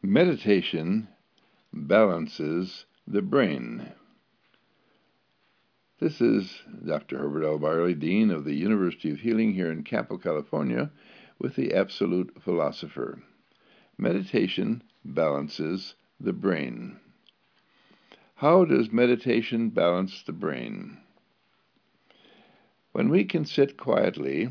Meditation balances the brain. This is Dr. Herbert L. Barley, Dean of the University of Healing here in Campo, California, with the Absolute Philosopher. Meditation balances the brain. How does meditation balance the brain? When we can sit quietly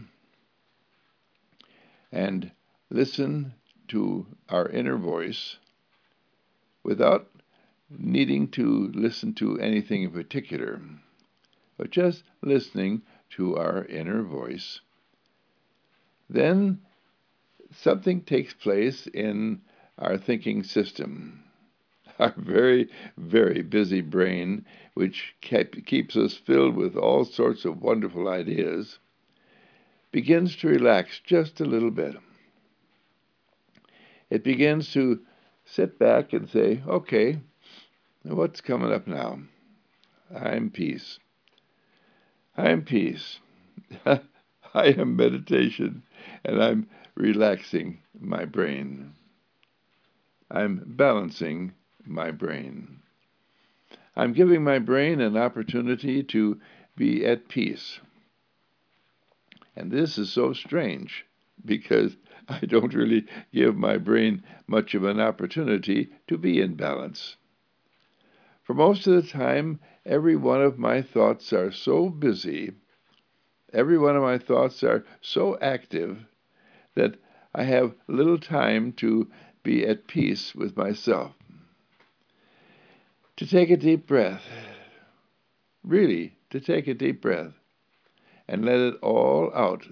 and listen to our inner voice without needing to listen to anything in particular, but just listening to our inner voice, then something takes place in our thinking system. Our very, very busy brain, which keeps us filled with all sorts of wonderful ideas, begins to relax just a little bit. It begins to sit back and say, okay, what's coming up now? I'm peace. I'm peace. I am meditation, and I'm relaxing my brain. I'm balancing my brain. I'm giving my brain an opportunity to be at peace. And this is so strange, because I don't really give my brain much of an opportunity to be in balance. For most of the time, every one of my thoughts are so busy, every one of my thoughts are so active, that I have little time to be at peace with myself. To take a deep breath, really, to take a deep breath, and let it all out.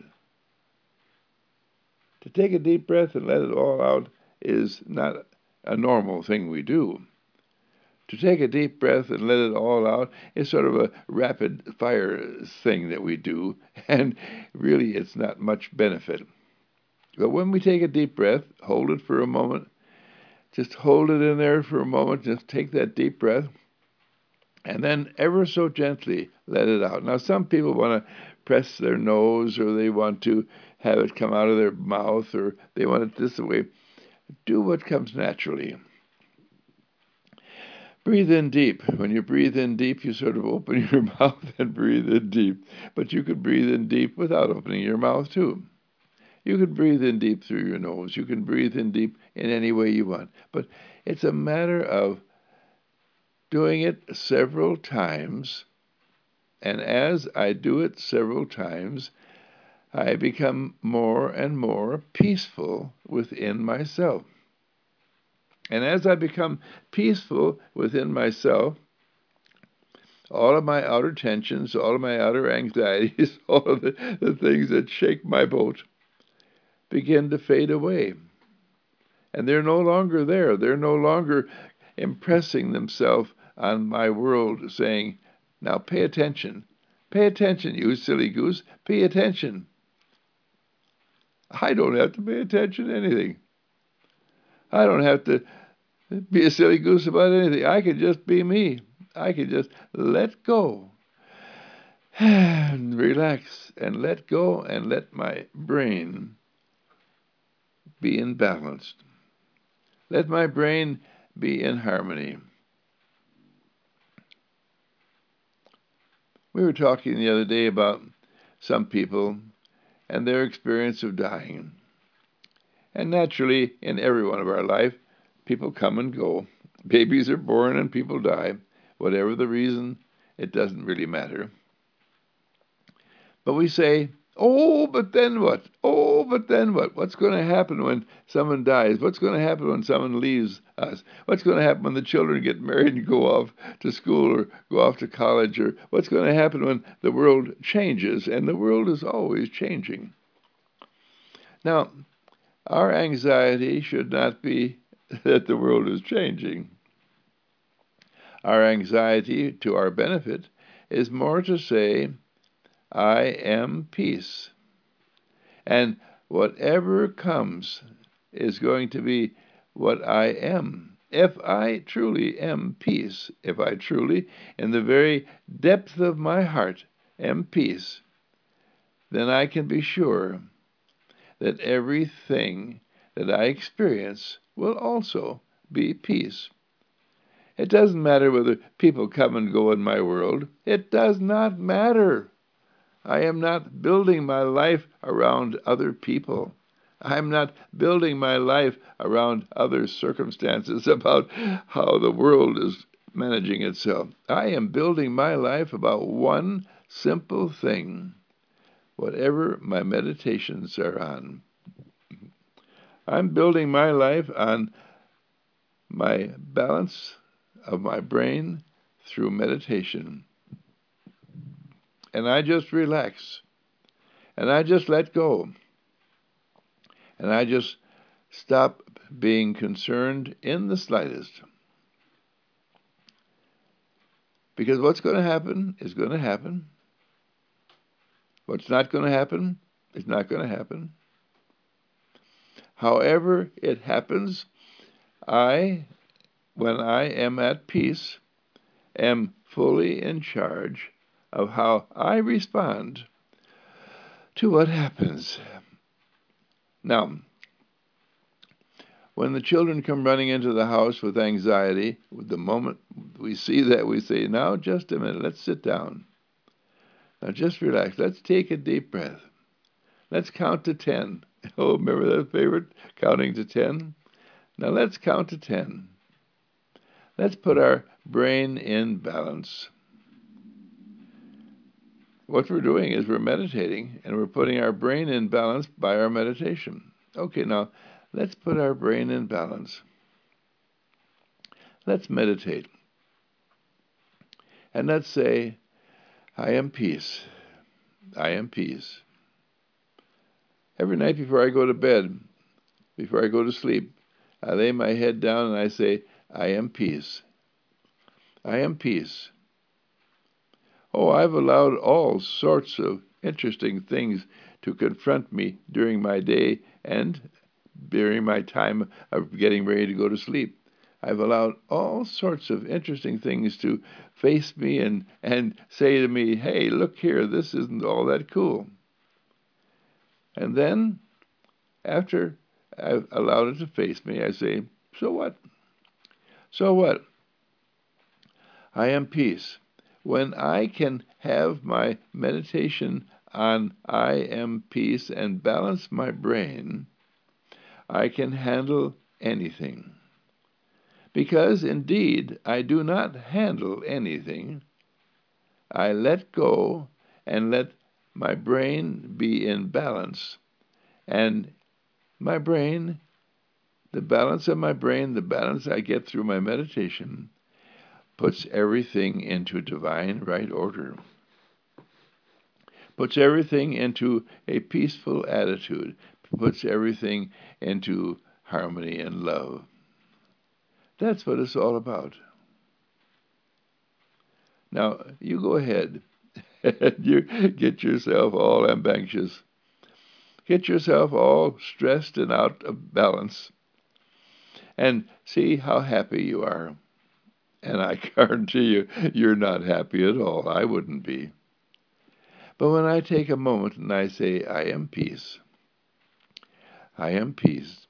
To take a deep breath and let it all out is not a normal thing we do. To take a deep breath and let it all out is sort of a rapid-fire thing that we do, and really it's not much benefit. But when we take a deep breath, hold it for a moment, just hold it in there for a moment, just take that deep breath, and then ever so gently let it out. Now, some people want to press their nose, or they want to have it come out of their mouth, or they want it this way. Do what comes naturally. Breathe in deep. When you breathe in deep, you sort of open your mouth and breathe in deep. But you could breathe in deep without opening your mouth, too. You can breathe in deep through your nose. You can breathe in deep in any way you want. But it's a matter of doing it several times. And as I do it several times, I become more and more peaceful within myself. And as I become peaceful within myself, all of my outer tensions, all of my outer anxieties, all of the things that shake my boat begin to fade away. And they're no longer there. They're no longer impressing themselves on my world, saying, now pay attention. Pay attention, you silly goose. Pay attention. I don't have to pay attention to anything. I don't have to be a silly goose about anything. I can just be me. I can just let go and relax and let go and let my brain be in balance. Let my brain be in harmony. We were talking the other day about some people and their experience of dying. And naturally, in every one of our life, people come and go. Babies are born and people die. Whatever the reason, it doesn't really matter. But we say, oh, but then what? Oh, but then what? What's going to happen when someone dies? What's going to happen when someone leaves us? What's going to happen when the children get married and go off to school or go off to college? Or what's going to happen when the world changes? And the world is always changing. Now, our anxiety should not be that the world is changing. Our anxiety, to our benefit, is more to say, I am peace. And whatever comes is going to be what I am. If I truly am peace, if I truly, in the very depth of my heart, am peace, then I can be sure that everything that I experience will also be peace. It doesn't matter whether people come and go in my world. It does not matter. I am not building my life around other people. I'm not building my life around other circumstances about how the world is managing itself. I am building my life about one simple thing, whatever my meditations are on. I'm building my life on my balance of my brain through meditation. And I just relax. And I just let go. And I just stop being concerned in the slightest. Because what's going to happen is going to happen. What's not going to happen is not going to happen. However it happens, when I am at peace, am fully in charge of how I respond to what happens. Now, when the children come running into the house with anxiety, the moment we see that, we say, now, just a minute, let's sit down. Now, just relax. Let's take a deep breath. Let's count to 10. Oh, remember that favorite, counting to 10? Now, let's count to 10. Let's put our brain in balance. What we're doing is we're meditating, and we're putting our brain in balance by our meditation. Okay, now, let's put our brain in balance. Let's meditate. And let's say, I am peace. I am peace. Every night before I go to bed, before I go to sleep, I lay my head down and I say, I am peace. I am peace. Oh, I've allowed all sorts of interesting things to confront me during my day and during my time of getting ready to go to sleep. I've allowed all sorts of interesting things to face me and say to me, hey, look here, this isn't all that cool. And then, after I've allowed it to face me, I say, so what? So what? I am peace. When I can have my meditation on I am peace and balance my brain, I can handle anything. Because indeed, I do not handle anything. I let go and let my brain be in balance. And my brain, the balance of my brain, the balance I get through my meditation, puts everything into divine right order. Puts everything into a peaceful attitude. Puts everything into harmony and love. That's what it's all about. Now, you go ahead and you get yourself all rambunctious. Get yourself all stressed and out of balance. And see how happy you are. And I guarantee you, you're not happy at all. I wouldn't be. But when I take a moment and I say, I am peace. I am peace.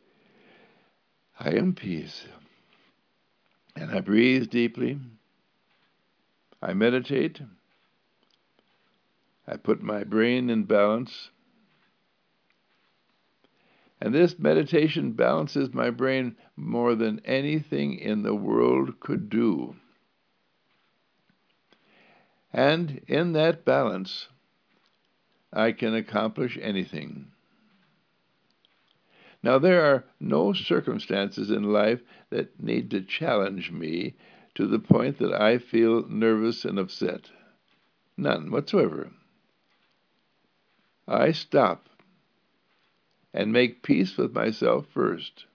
I am peace. And I breathe deeply. I meditate. I put my brain in balance. And this meditation balances my brain more than anything in the world could do. And in that balance, I can accomplish anything. Now, there are no circumstances in life that need to challenge me to the point that I feel nervous and upset. None whatsoever. I stop and make peace with myself first.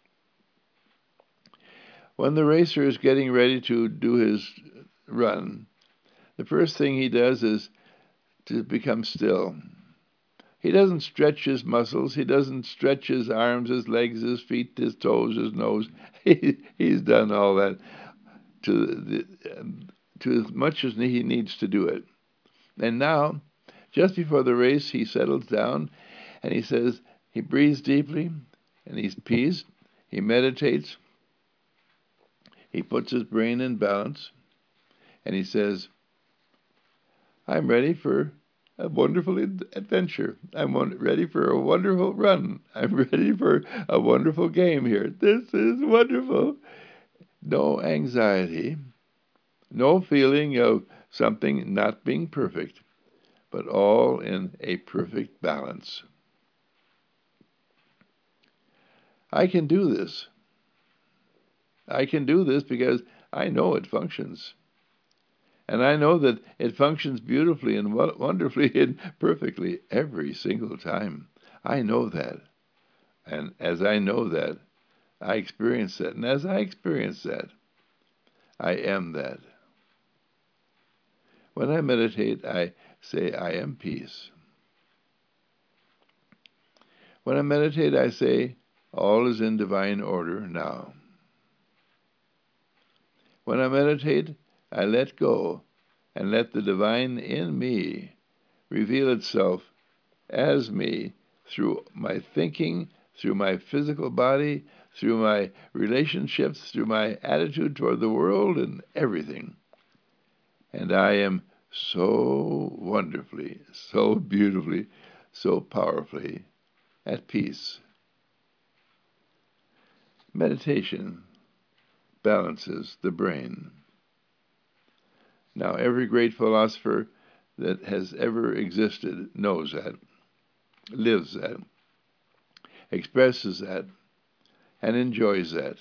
When the racer is getting ready to do his run, the first thing he does is to become still. He doesn't stretch his muscles. He doesn't stretch his arms, his legs, his feet, his toes, his nose. He's done all that to as much as he needs to do it. And now, just before the race, he settles down and he says, he breathes deeply and he's peace. He meditates He puts his brain in balance, and he says, I'm ready for a wonderful adventure. I'm ready for a wonderful run. I'm ready for a wonderful game here. This is wonderful. No anxiety, no feeling of something not being perfect, but all in a perfect balance. I can do this. I can do this because I know it functions. And I know that it functions beautifully and wonderfully and perfectly every single time. I know that. And as I know that, I experience that. And as I experience that, I am that. When I meditate, I say, I am peace. When I meditate, I say, all is in divine order now. When I meditate, I let go and let the divine in me reveal itself as me through my thinking, through my physical body, through my relationships, through my attitude toward the world and everything. And I am so wonderfully, so beautifully, so powerfully at peace. Meditation balances the brain. Now, every great philosopher that has ever existed knows that, lives that, expresses that, and enjoys that.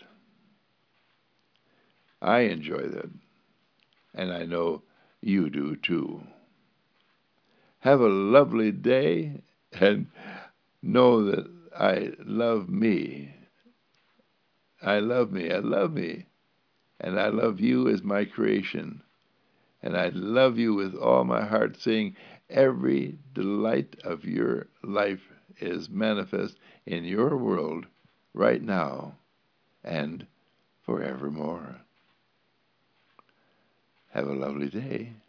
I enjoy that, and I know you do too. Have a lovely day, and know that I love me. I love me, I love me, and I love you as my creation. And I love you with all my heart, saying every delight of your life is manifest in your world right now and forevermore. Have a lovely day.